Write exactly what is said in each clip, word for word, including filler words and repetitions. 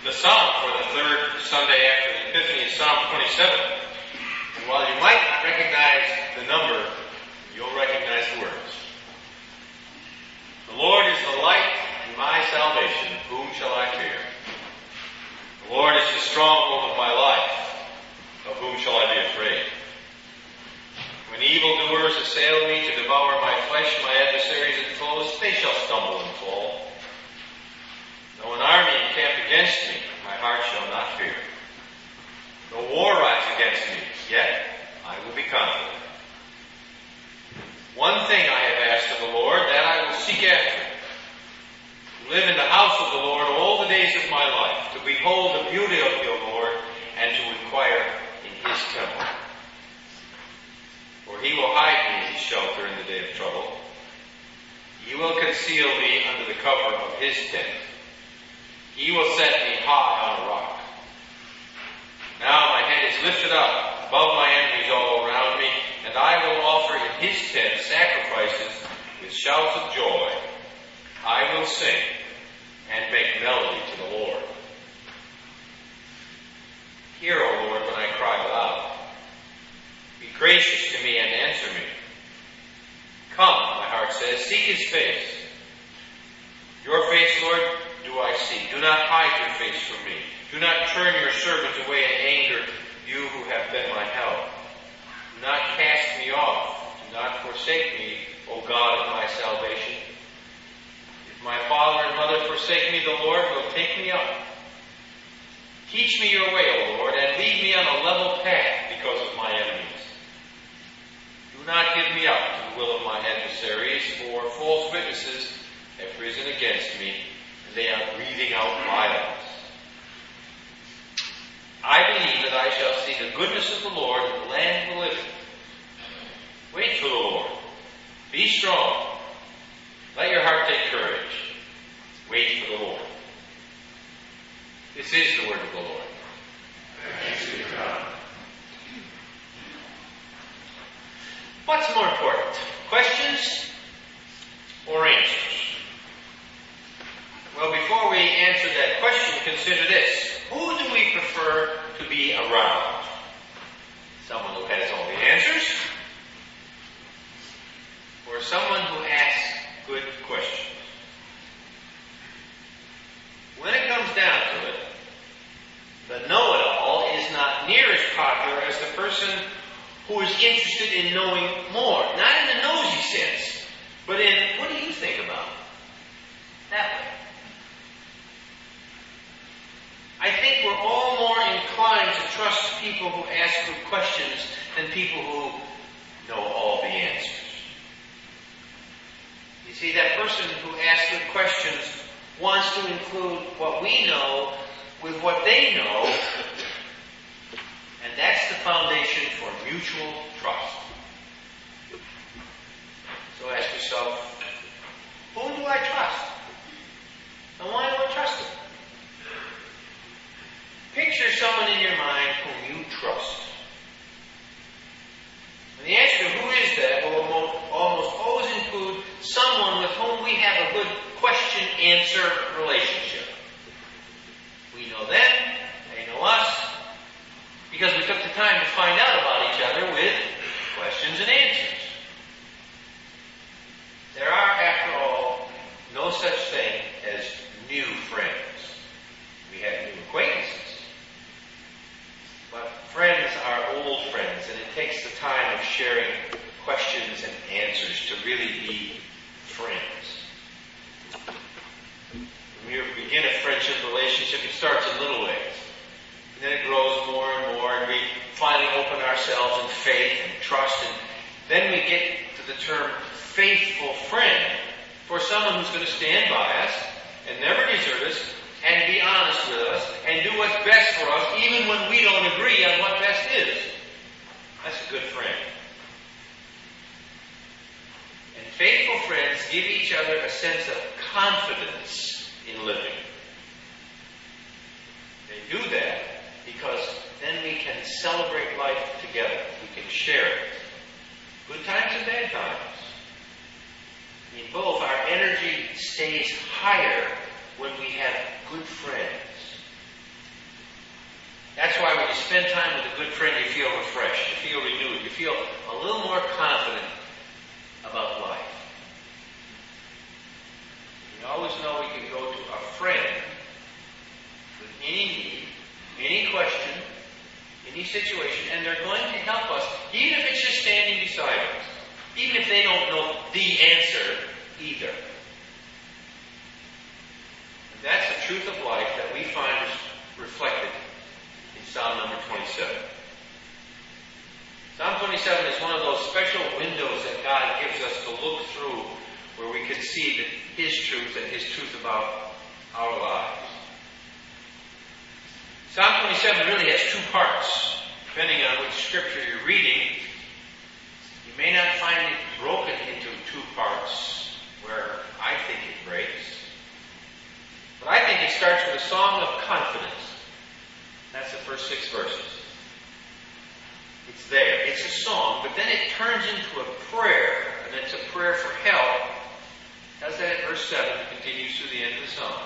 The psalm for the third Sunday after the Epiphany is Psalm twenty-seven. And while you might not recognize the number, you'll recognize the words. The Lord is the light and my salvation. Whom shall I fear? The Lord is the stronghold of my life. Of whom shall I be afraid? When evildoers assail me to devour my flesh, my adversaries and foes, they shall stumble and fall. Though an army encamp against me, my heart shall not fear. Though war rise against me, yet I will be confident. One thing I have asked of the Lord, that I will seek after, to live in the house of the Lord all the days of my life, to behold the beauty of your Lord, and to inquire in his temple. For he will hide me in his shelter in the day of trouble. He will conceal me under the cover of his tent. He will set me high on a rock. Now my head is lifted up above my enemies all around me, and I will offer in his tent sacrifices with shouts of joy. I will sing and make melody to the Lord. Hear, O Lord, when I cry aloud. Be gracious to me and answer me. Come, my heart says, seek his face. Your face, Lord, do I seek. Do not hide your face from me. Do not turn your servant away in anger, you who have been my help. Do not cast me off. Do not forsake me, O God of my salvation. If my father and mother forsake me, the Lord will take me up. Teach me your way, O Lord, and lead me on a level path because of my enemies. Do not give me up to the will of my adversaries, for false witnesses have risen against me, and they are breathing out violence. I believe that I shall see the goodness of the Lord in the land of the living. Wait for the Lord. Be strong. Let your heart take courage. Wait for the Lord. This is the word of the Lord. Thanks be to God. What's more important, questions or answers? Well, before we answer that question, consider this. Who do we prefer to be around? Someone who has all the answers? Or someone who asks good questions? When it comes down to it, the know-it-all is not near as popular as the person who is interested in knowing more. Not in the nosy sense, but in, what do you think about it? That way. I think we're all more inclined to trust people who ask good questions than people who know all the answers. You see, that person who asks good questions wants to include what we know with what they know, and that's the foundation for mutual trust. So ask yourself, who do I trust? And why do I trust them? Picture someone in your mind whom you trust. And the answer to who is that will almost always include someone with whom we have a good question-answer relationship. We know them, they know us, because we took the time to find out about each other with questions and answers. There are, after all, no such thing as new friends. We have new acquaintances. But friends are old friends, and it takes the time of sharing questions and answers to really be friends. When we begin a friendship relationship, it starts in little ways. And then it grows more and more, and we finally open ourselves in faith and trust, and then we get to the term faithful friend for someone who's going to stand by us and never desert us, and be honest with us, and do what's best for us, even when we don't agree on what best is. That's a good friend. And faithful friends give each other a sense of confidence in living. They do that because then we can celebrate life together. We can share it. Good times and bad times. In both, our energy stays higher when we have good friends. spend time with a good friend, you feel refreshed, you feel renewed, you feel a little more confident about life. We always know we can go to a friend with any need, any question, any situation, and they're going to help us, even if it's just standing beside us, even if they don't know the answer either. And that's the truth of life that we find reflected in Psalm number twenty-seven. Psalm twenty-seven is one of those special windows that God gives us to look through where we can see that His truth and His truth about our lives. Psalm twenty-seven really has two parts. Depending on which scripture you're reading, you may not find it broken into two parts where I think it breaks. But I think it starts with a song of confidence. That's the first six verses. It's there. It's a song, but then it turns into a prayer, and it's a prayer for help. It does that at verse seven. It continues to the end of the song.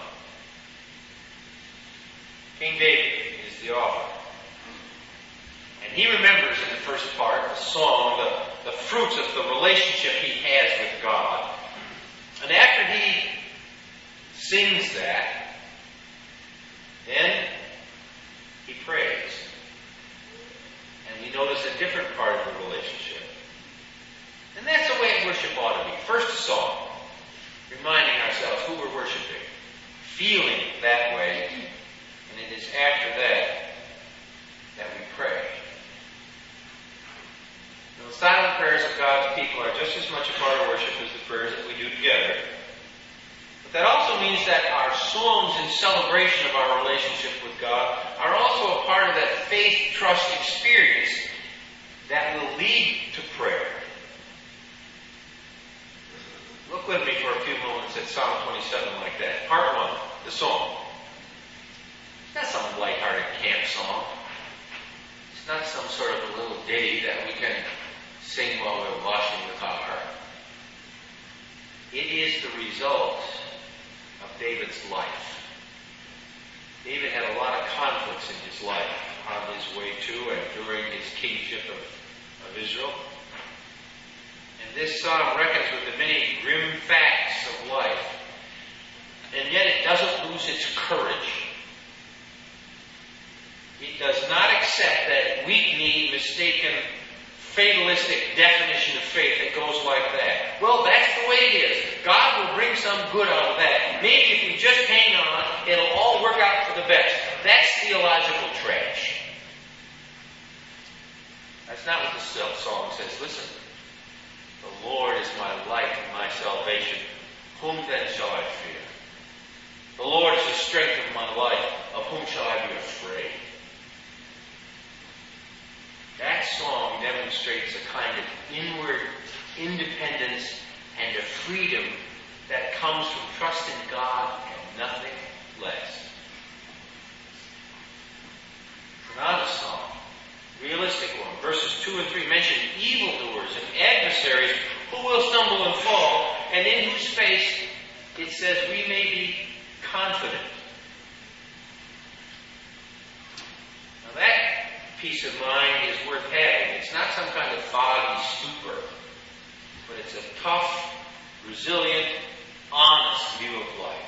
King David is the author. And he remembers in the first part, the song, the, the fruits of the relationship he has with God. And after he sings that, then he prays. And we notice a different part of the relationship. And that's the way worship ought to be. First a song, reminding ourselves who we're worshiping, feeling that way, and it is after that that we pray. Now, the silent prayers of God's people are just as much a part of worship as the prayers that we do together. But that also means that our songs in celebration of our relationship with God are also a part of that faith, trust experience that will lead to prayer. Look with me for a few moments at Psalm twenty-seven like that. Part one, the song. It's not some lighthearted camp song. It's not some sort of a little ditty that we can sing while we're washing the car. It is the result of David's life. David had a lot of conflicts in his life on his way to and during his kingship of, of Israel. And this psalm reckons with the many grim facts of life. And yet it doesn't lose its courage. It does not accept that weak-kneed, mistaken, fatalistic definition of faith that goes like that. Well, that's the way it is. God will bring some good out of that. Maybe if you just hang on, it'll all work out for the best. That's theological trash. That's not what the song says. Listen, the Lord is my light and my salvation. Whom then shall I fear? The Lord is the strength of my life. Of whom shall I be afraid? That song demonstrates a kind of inward independence and a freedom that comes from trusting God and nothing less. Another song, realistic one, verses two and three mention evildoers and adversaries who will stumble and fall, and in whose face it says we may be confident. Now that peace of mind is worth having. It's not some kind of foggy stupor, but it's a tough, resilient, honest view of life.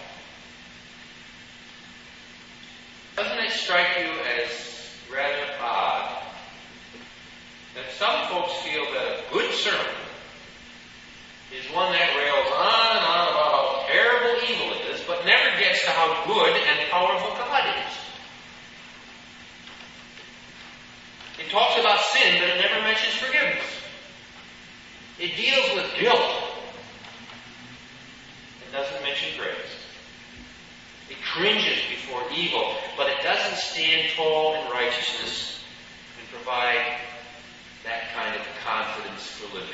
Doesn't it strike you as rather odd that some folks feel that a good sermon is one that rails on and on about how terrible evil it is, but never gets to how good and powerful God is? It talks about sin, but it never mentions forgiveness. It deals with guilt. It doesn't mention grace. It cringes before evil, but it doesn't stand tall in righteousness and provide that kind of confidence for living.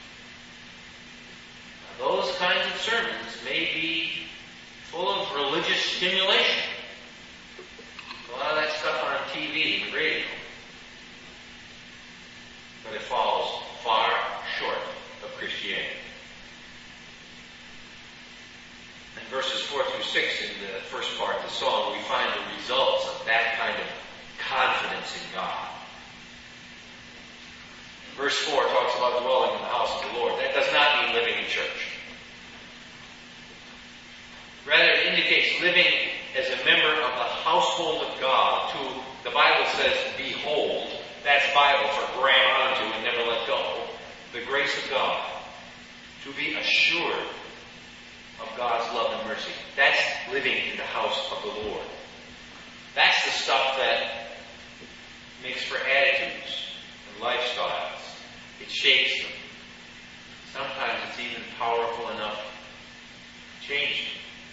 Now, those kinds of sermons may be full of religious stimulation. A lot of that stuff on T V and radio. But it falls far short of Christianity. In verses four through six, in the first part of the song, we find the results of that kind of confidence in God. Verse four talks about dwelling in the house of the Lord. That does not mean living in church. Rather, it indicates living as a member of the household of God, to, the Bible says, behold. That's Bible for grab onto and never let go. The grace of God. To be assured of God's love and mercy. That's living in the house of the Lord. That's the stuff that makes for attitudes and lifestyles. It shapes them. Sometimes it's even powerful enough to change them.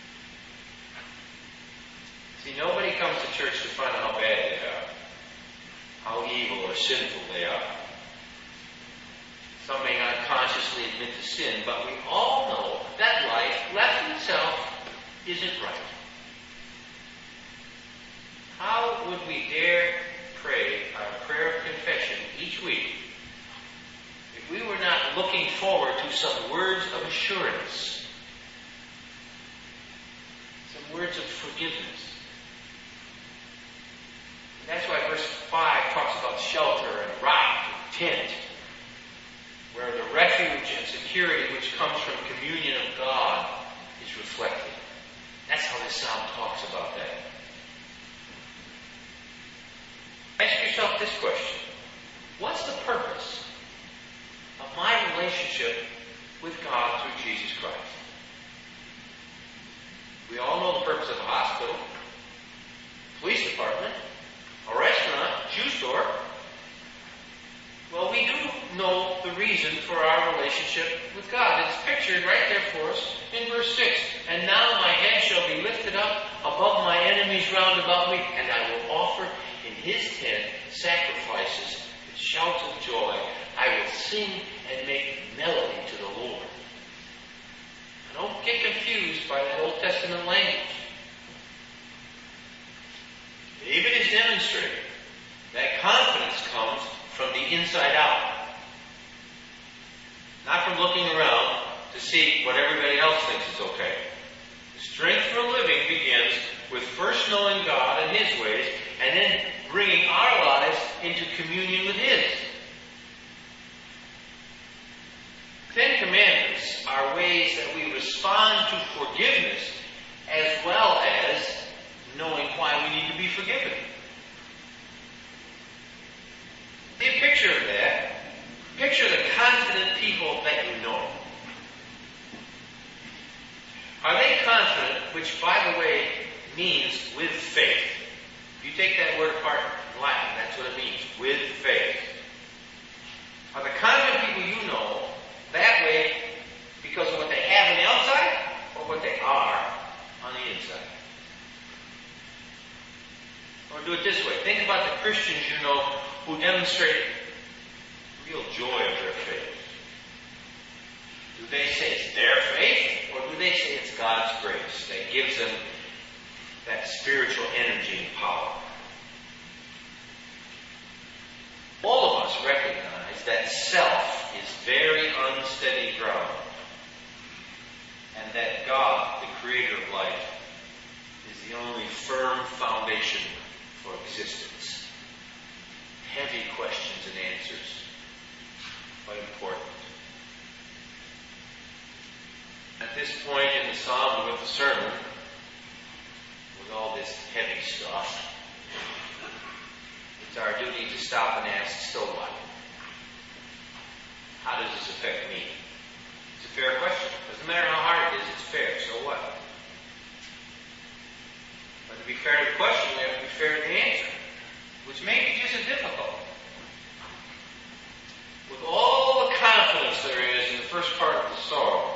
See, nobody comes to church to find out how bad they are, how evil or sinful they are. Some may not consciously admit to sin, but we all know that life, left to itself, isn't right. How would we dare pray our prayer of confession each week if we were not looking forward to some words of assurance, some words of forgiveness? That's why verse five talks about shelter and rock and tent, where the refuge and security which comes from communion of God is reflected. That's how this psalm talks about that. Ask yourself this question. What's the purpose of my relationship with God through Jesus Christ? We all know the purpose of a hospital, police department, a restaurant, shoe store. Well, we do know the reason for our relationship with God. It's pictured right there for us in verse six. And now my head shall be lifted up above my enemies round about me, and I will offer in his tent sacrifices with shouts of joy. I will sing and make melody to the Lord. Now, don't get confused by that Old Testament language. David is demonstrating that confidence comes from the inside out. Not from looking around to see what everybody else thinks is okay. The strength for living begins with first knowing God and his ways, and then bringing our lives into communion with his. Ten Commandments are ways that we respond to forgiveness as well as knowing why we need to be forgiven. See a picture of that. Picture the confident people that you know. Are they confident, which, by the way, means with faith? If you take that word apart in Latin, that's what it means, with faith. Are the confident people you know that way because of what they have on the outside or what they are on the inside? Or do it this way. Think about the Christians you know who demonstrate real joy of their faith. Do they say it's their faith, or do they say it's God's grace that gives them that spiritual energy and power? All of us recognize that self is very unsteady ground, and that God, the creator of life, is the only firm foundation for existence. Heavy questions and answers, but important. At this point in the psalm with the sermon, with all this heavy stuff, it's our duty to stop and ask, so what? How does this affect me? It's a fair question. Doesn't matter how hard it is, it's fair. So what? But to be fair to the question, we have to be fair to the answer, which may be just as difficult. With all the confidence there is in the first part of the psalm,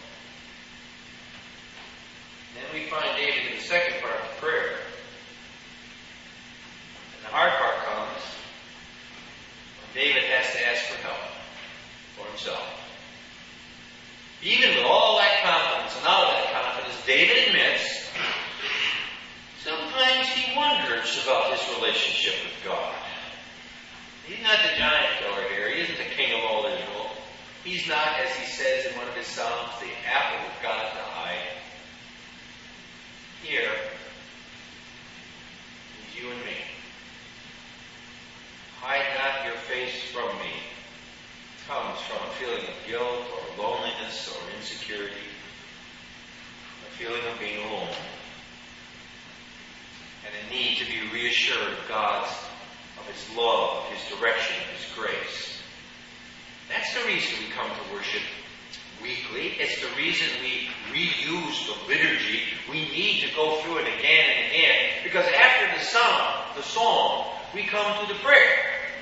then we find David in the second part of the prayer. And the hard part comes when David has to ask for help for himself. Even with all that confidence and all that confidence, David admits sometimes he wonders about his relationship with God. He's not the giant killer here. He isn't the king of all Israel. He's not, as he says in one of his psalms, the apple of God's eye. Here is you and me. Hide not your face from me. from a feeling of guilt or loneliness or insecurity, a feeling of being alone, and a need to be reassured of God's, of His love, of His direction, of His grace. That's the reason we come to worship weekly. It's the reason we reuse the liturgy. We need to go through it again and again, because after the song, the song, we come to the prayer.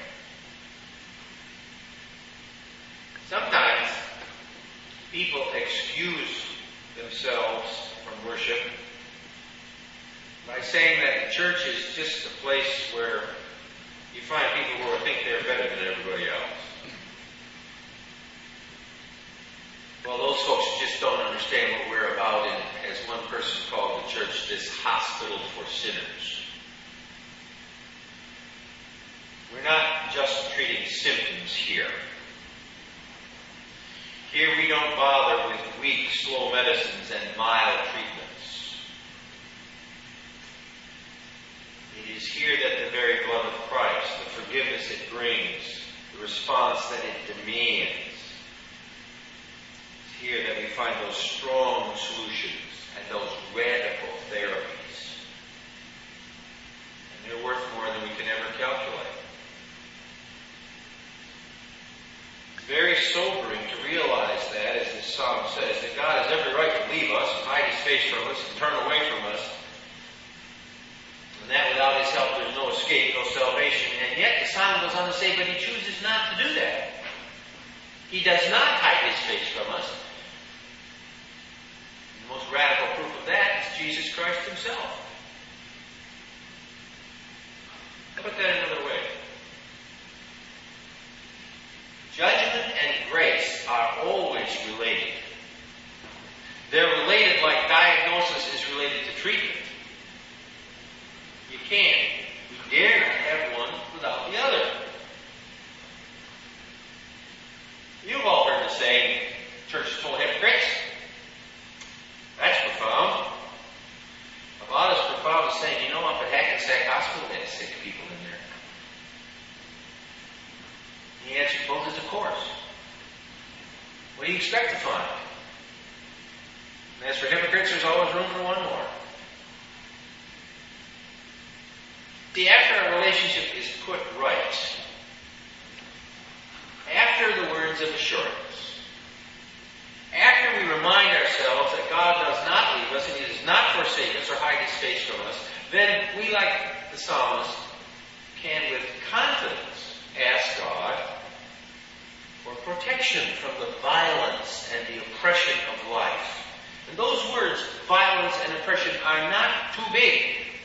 Sometimes people excuse themselves from worship by saying that the church is just a place where you find people who think they're better than everybody else. Well, those folks just don't understand what we're about in, as one person called the church, this hospital for sinners. We're not just treating symptoms here. Here we don't bother with weak, slow medicines and mild treatments. It is here that the very blood of Christ, the forgiveness it brings, the response that it demands, it's here that we find those strong solutions and those radical therapies. And they're worth more than we can ever calculate. It's very sobering to realize that, as this psalm says, that God has every right to leave us, and hide His face from us, and turn away from us. And that without His help there's no escape, no salvation. And yet the psalm goes on to say, but He chooses not to do that. He does not hide His face from us. And the most radical proof of that is Jesus Christ Himself. I'll put that another way. Judgment and grace are always related. They're related like diagnosis is related to treatment. You can't, you dare not have one without the other. You've all heard the saying, church is full of hypocrites. That's profound. About as profound as saying, you know, up at Hackensack Hospital, they had sick people in there. The answer poses, of course. What do you expect to find? And as for hypocrites, there's always room for one more. See, after a relationship is put right, after the words of assurance, after we remind ourselves that God does not leave us and He does not forsake us or hide His face from us, then we, like the psalmist, can with confidence ask God for protection from the violence and the oppression of life. And those words, violence and oppression, are not too big.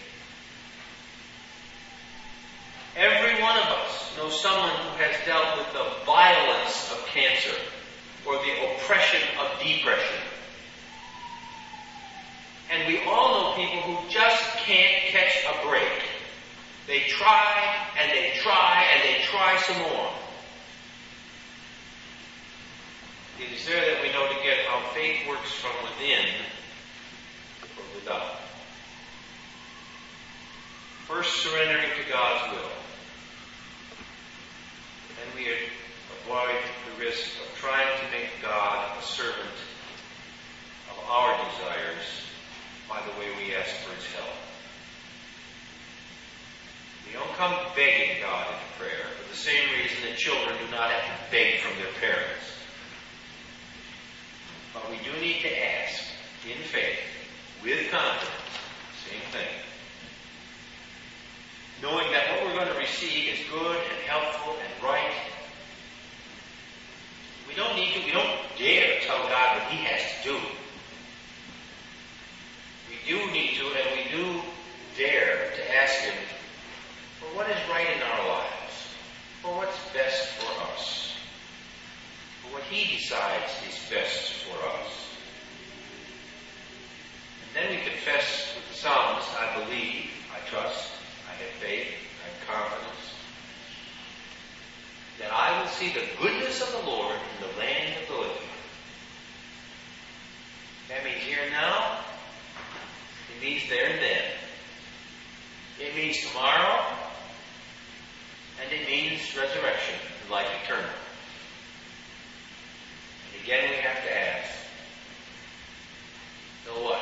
Every one of us knows someone who has dealt with the violence of cancer or the oppression of depression. And we all know people who just can't catch a break. They try, and they try, and they try some more. It is there that we know to get how faith works from within or without. First, surrendering to God's will. Then we avoid the risk of trying to make God a servant of our desires by the way we ask for His help. We don't come begging God in prayer for the same reason that children do not have to beg from their parents. But we do need to ask in faith, with confidence, same thing. Knowing that what we're going to receive is good and helpful and right. We don't need to, we don't dare tell God what He has to do. We do need to, and we do dare to ask Him for what is right in our lives, for what's best for us, for what He decides is best for us. And then we confess with the psalmist, I believe, I trust, I have faith, I have confidence, that I will see the goodness of the Lord in the land of the living. That means here and now. It means there and then. It means tomorrow. And it means resurrection and life eternal. again we have to ask, so what?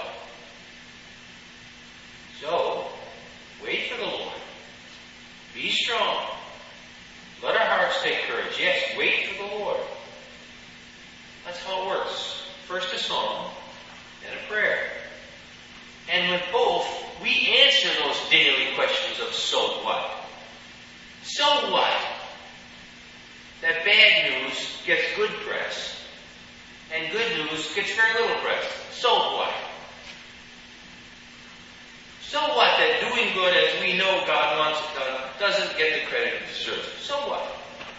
So, wait for the Lord. Be strong. Let our hearts take courage. Yes, wait for the Lord. That's how it works. First a song, then a prayer. And with both, we answer those daily questions of so what? So what? That bad news gets good press, and good news gets very little press. So what? So what that doing good as we know God wants it done doesn't get the credit it deserves? So what?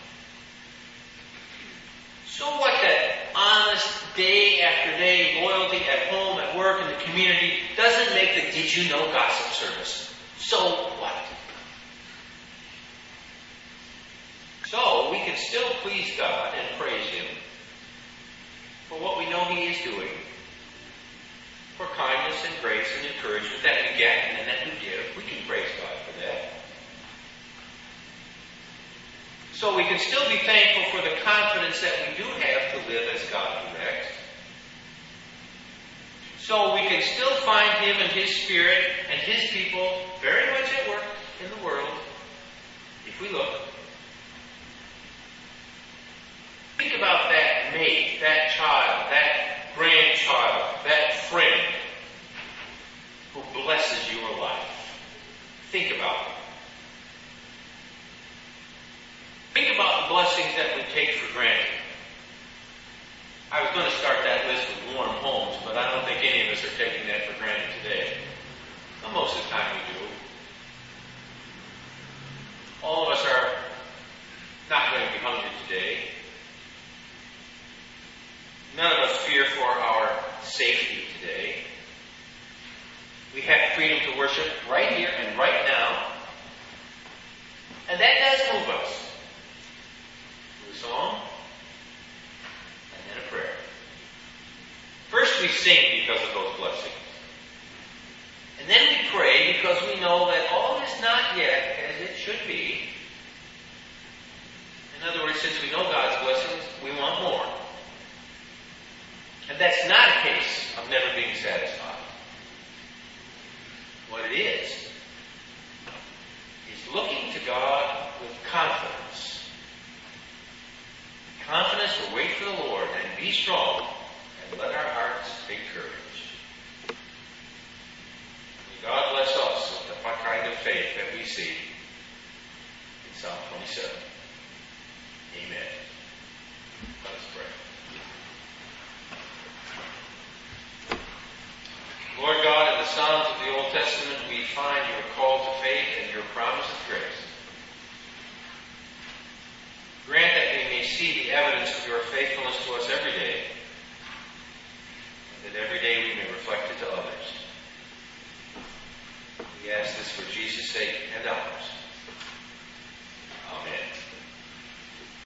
So what that honest day after day loyalty at home, at work, in the community doesn't make the did you know gossip service? So what? So we can still please God and praise Him for what we know He is doing, for kindness and grace and encouragement that we get and that we give. We can praise God for that. So we can still be thankful for the confidence that we do have to live as God directs. So we can still find Him and His Spirit and His people very much at work in the world if we look. Think about that mate, that child, that grandchild, that friend who blesses your life. Think about it. Think about the blessings that we take for granted. I was going to start that list with warm homes, but I don't think any of us are taking that for granted today. Well, most of the time we do. All of us are not going to be hungry today. None of us fear for our safety today. We have freedom to worship right here and right now. And that does move us. With a song, and then a prayer. First we sing because of those blessings. And then we pray because we know that all is not yet as it should be. In other words, since we know God's blessings, we want more. And that's not a case of never being satisfied. What it is, is looking to God with confidence. Confidence to wait for the Lord and be strong and let our hearts take courage. May God bless us with the kind of faith that we see in Psalm twenty-seven. Amen. Let us pray. Lord God, in the Psalms of the Old Testament, we find your call to faith and your promise of grace. Grant that we may see the evidence of your faithfulness to us every day